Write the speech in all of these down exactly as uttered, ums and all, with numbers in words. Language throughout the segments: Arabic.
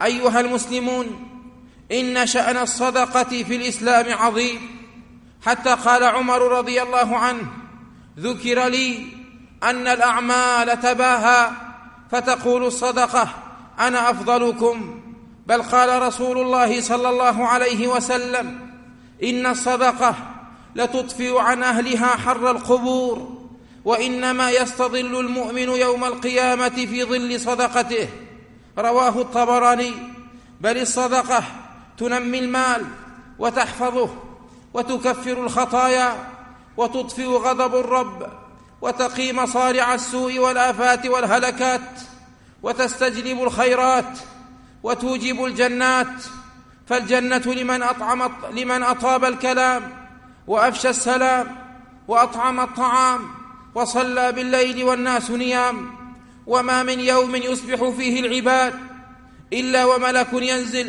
أيها المسلمون، إن شأن الصدقة في الإسلام عظيم، حتى قال عمر رضي الله عنه: ذكر لي أن الأعمال تباهى فتقول الصدقة أنا أفضلكم، بل قال رسول الله صلى الله عليه وسلم: إن الصدقة لتطفئ عن أهلها حر القبور، وإنما يستظل المؤمن يوم القيامة في ظل صدقته. رواه الطبراني. بل الصدقة تنمي المال وتحفظه وتكفر الخطايا وتطفئ غضب الرب وتقي مصارع السوء والآفات والهلكات وتستجلب الخيرات وتوجب الجنات. فالجنة لمن أطعم لمن أطاب الكلام وأفشى السلام وأطعم الطعام وصلى بالليل والناس نيام. وما من يوم يصبح فيه العباد إلا وملك ينزل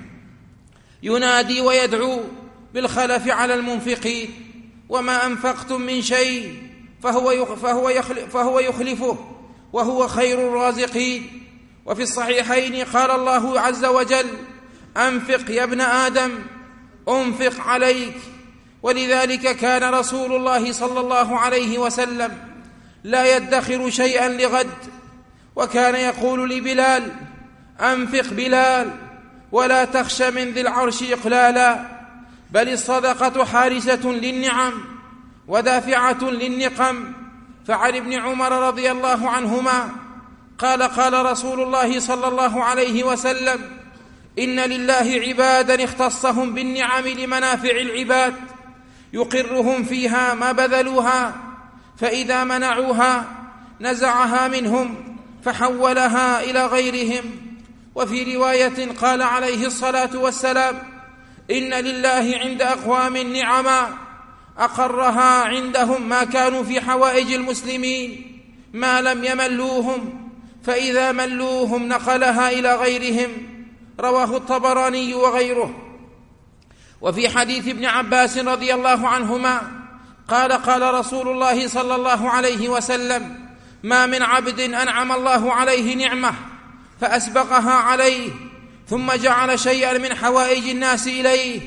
ينادي ويدعو بالخلف على المنفقين: وما أنفقتم من شيء فهو فهو يخلفه وهو خير الرازقين. وفي الصحيحين قال الله عز وجل: أنفق يا ابن آدم أنفق عليك. ولذلك كان رسول الله صلى الله عليه وسلم لا يدخر شيئا لغد، وكان يقول لبلال: أنفق بلال ولا تخش من ذي العرش إقلالا. بل الصدقة حارسة للنعم ودافعة للنقم. فعن ابن عمر رضي الله عنهما قال: قال رسول الله صلى الله عليه وسلم: إن لله عبادا اختصهم بالنعم لمنافع العباد، يقرهم فيها ما بذلوها، فإذا منعوها نزعها منهم فحولها إلى غيرهم. وفي رواية قال عليه الصلاة والسلام: إن لله عند أقوام نعما أقرها عندهم ما كانوا في حوائج المسلمين ما لم يملوهم، فإذا ملوهم نقلها إلى غيرهم. رواه الطبراني وغيره. وفي حديث ابن عباس رضي الله عنهما قال: قال رسول الله صلى الله عليه وسلم: ما من عبد أنعم الله عليه نعمة فأسبقها عليه ثم جعل شيئا من حوائج الناس إليه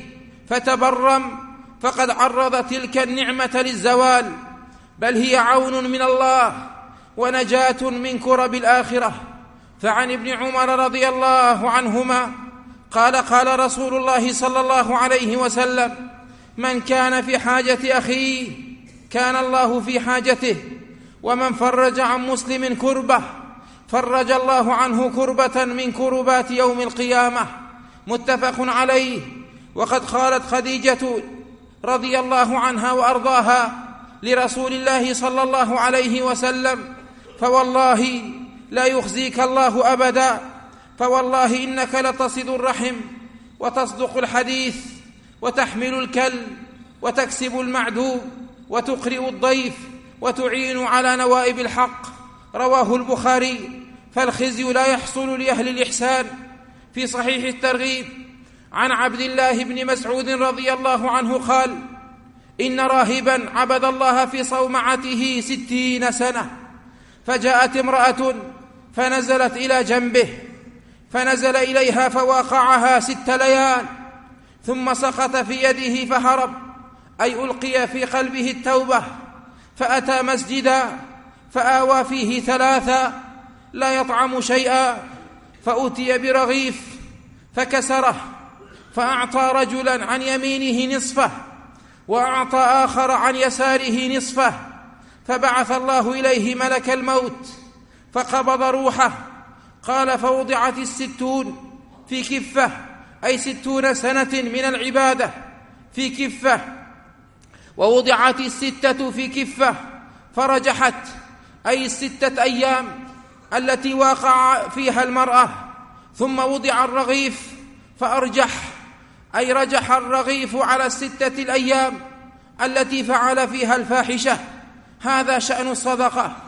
فتبرم فقد عرض تلك النعمة للزوال، بل هي عون من الله ونجاة من كرب الآخرة. فعن ابن عمر رضي الله عنهما قال: قال رسول الله صلى الله عليه وسلم: من كان في حاجة أخيه كان الله في حاجته، ومن فرج عن مسلم كربة فرج الله عنه كربة من كربات يوم القيامة. متفق عليه. وقد قالت خديجة رضي الله عنها وأرضاها لرسول الله صلى الله عليه وسلم: فوالله لا يخزيك الله أبدا، فوالله إنك لتصل الرحم وتصدق الحديث وتحمل الكل وتكسب المعدوم وتقرئ الضيف وتعين على نوائب الحق. رواه البخاري. فالخزي لا يحصل لأهل الإحسان. في صحيح الترغيب عن عبد الله بن مسعود رضي الله عنه قال: إن راهبا عبد الله في صومعته ستين سنة، فجاءت امرأة فنزلت إلى جنبه فنزل إليها فواقعها ست ليال، ثم سقط في يده فهرب، أي ألقي في قلبه التوبة، فأتى مسجدا فآوى فيه ثلاثا لا يطعم شيئا، فأتي برغيف فكسره، فأعطى رجلا عن يمينه نصفه وأعطى آخر عن يساره نصفه، فبعث الله إليه ملك الموت فقبض روحه. قال: فوضعت الستون في كفة، أي ستون سنة من العبادة في كفة، ووضعت الستة في كفة فرجحت، أي الستة أيام التي واقع فيها المرأة. ثم وضع الرغيف فأرجح، أي رجح الرغيف على الستة الأيام التي فعل فيها الفاحشة. هذا شأن الصدقة.